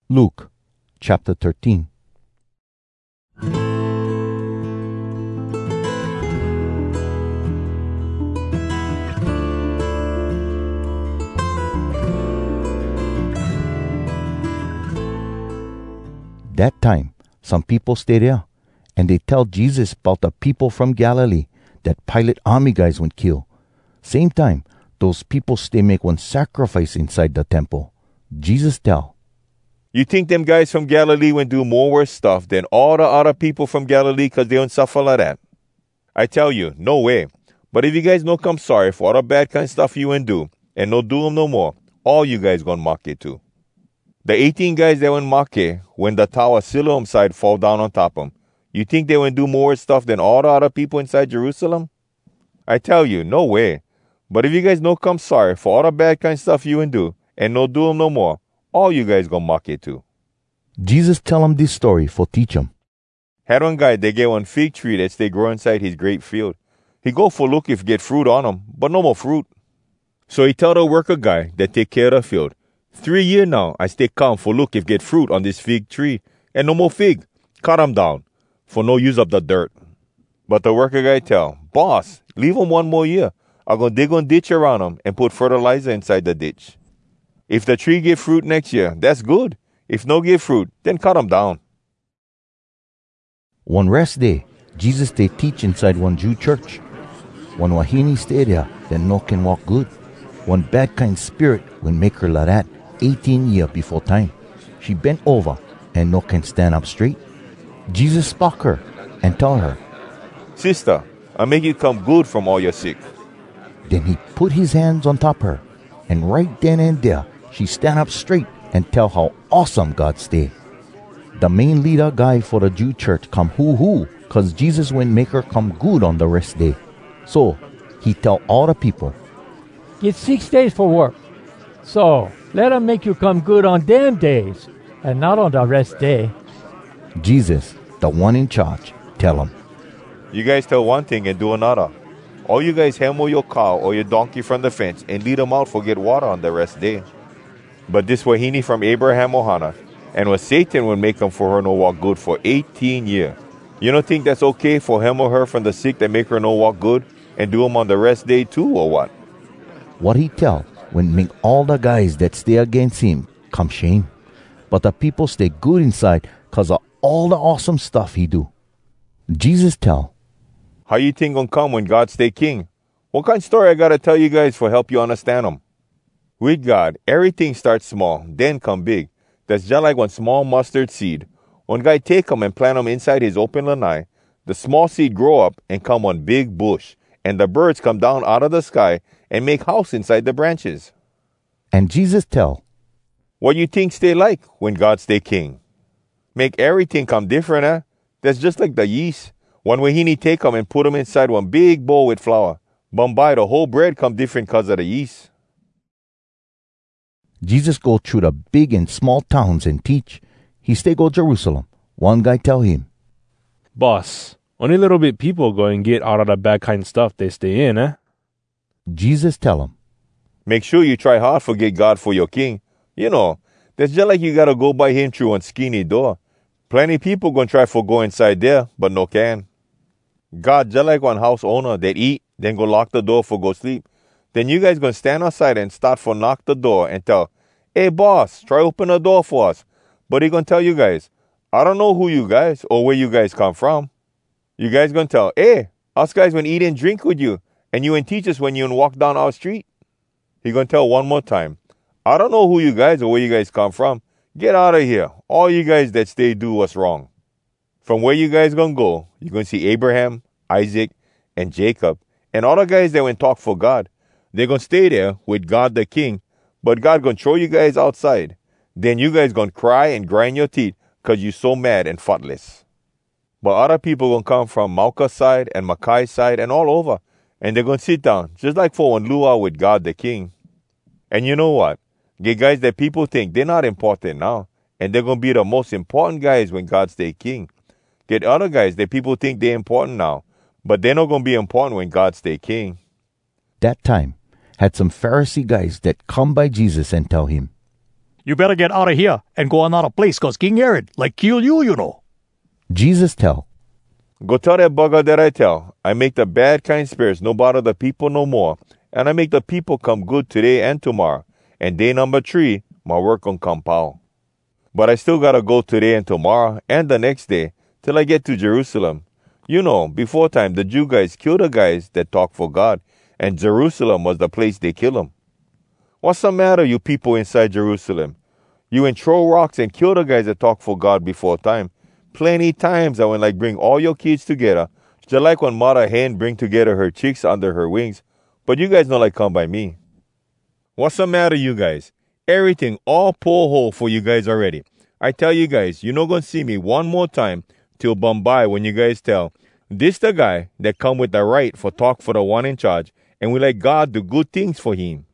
Luke chapter 13. That time, some people stay there, and they tell Jesus about the people from Galilee that Pilate army guys went kill. Same time, those people stay make one sacrifice inside the temple. Jesus tell, You think them guys from Galilee went do more worse stuff than all the other people from Galilee because they don't suffer like that? I tell you, no way. But if you guys no come sorry for all the bad kind of stuff you went do, and no do them no more, all you guys gonna mock it too. The 18 guys that went mock it when the tower Siloam side fall down on top of them, you think they went do more stuff than all the other people inside Jerusalem? I tell you, no way. But if you guys no come sorry for all the bad kind of stuff you went do, and no do them no more, all you guys gonna mock it too. Jesus tell him this story for teach him. Had one guy, they get one fig tree that stay grow inside his grape field. He go for look if get fruit on him, but no more fruit. So he tell the worker guy that take care of the field, 3 year now, I stay come for look if get fruit on this fig tree, and no more fig. Cut him down, for no use up the dirt. But the worker guy tell, Boss, leave him 1 more year. I'm gonna dig one ditch around him and put fertilizer inside the ditch. If the tree give fruit next year, that's good. If no give fruit, then cut him down. One rest day, Jesus stay teach inside one Jew church. One wahini stay there, then no can walk good. One bad kind spirit will make her like that 18 year before time. She bent over and no can stand up straight. Jesus spark her and tell her, Sister, I make you come good from all your sick. Then he put his hands on top her, and right then and there, she stand up straight and tell how awesome God stay. The main leader guy for the Jew church come hoo-hoo, cause Jesus wouldn't make her come good on the rest day. So, he tell all the people, Get 6 days for work. So, let him make you come good on them days, and not on the rest day. Jesus, the one in charge, tell him, You guys tell one thing and do another. All you guys hammer your cow or your donkey from the fence and lead them out for get water on the rest day. But this wahini from Abraham or Hannah, and what Satan would make them for her no walk good for 18 years. You don't think that's okay for him or her from the sick that make her no walk good and do them on the rest day too, or what? What he tell when make all the guys that stay against him come shame. But the people stay good inside cause of all the awesome stuff he do. Jesus tell, How you think gonna come when God stay king? What kind of story I gotta tell you guys for help you understand them? With God, everything starts small, then come big. That's just like one small mustard seed. One guy take them and plant them inside his open lanai. The small seed grow up and come one big bush, and the birds come down out of the sky and make house inside the branches. and Jesus tell, What you think stay like when God stay king? Make everything come different, eh? That's just like the yeast. One wahini take them and put them inside one big bowl with flour. Bombay, the whole bread come different because of the yeast. Jesus go through the big and small towns and teach. He stay go Jerusalem. One guy tell him, Boss, only little bit people go and get out of the bad kind stuff they stay in, eh? Jesus tell him, Make sure you try hard for get God for your king. You know, that's just like you gotta go by him through one skinny door. Plenty people gonna try for go inside there, but no can. God just like one house owner that eat, then go lock the door for go sleep. Then you guys gonna stand outside and start for knock the door and tell, Hey boss, try open the door for us. But he gonna tell you guys, I don't know who you guys or where you guys come from. You guys gonna tell, Hey, us guys when eat and drink with you, and you and teach us when you and walk down our street. He gonna tell one more time, I don't know who you guys or where you guys come from. Get out of here, all you guys that stay do what's wrong. From where you guys gonna go, you're gonna see Abraham, Isaac, and Jacob, and all the guys that went talk for God. They're gonna stay there with God the King, but God gonna throw you guys outside. Then you guys gonna cry and grind your teeth because you so mad and thoughtless. But other people gonna come from Malka's side and Mackay's side and all over, and they're gonna sit down just like for one luau with God the King. And you know what? Get guys that people think they're not important now, and they're gonna be the most important guys when God stay king. Get other guys that people think they're important now, but they're not gonna be important when God stay king. that time, had some Pharisee guys that come by Jesus and tell him, You better get out of here and go another place, cause King Herod like kill you, you know. Jesus tell, Go tell that bugger that I tell. I make the bad kind spirits no bother the people no more. And I make the people come good today and tomorrow. And day number 3, my work gon' come pow. But I still gotta go today and tomorrow and the next day till I get to Jerusalem. You know, before time, the Jew guys kill the guys that talk for God. And Jerusalem was the place they kill them. What's the matter, you people inside Jerusalem? You ain't throw rocks and kill the guys that talk for God before time. Plenty times I went like bring all your kids together, just like when mother hen bring together her chicks under her wings. But you guys don't like come by me. What's the matter, you guys? Everything all pull hole for you guys already. I tell you guys, you're not gonna see me one more time till Bombay when you guys tell, this the guy that come with the right for talk for the one in charge, and we let God do good things for him.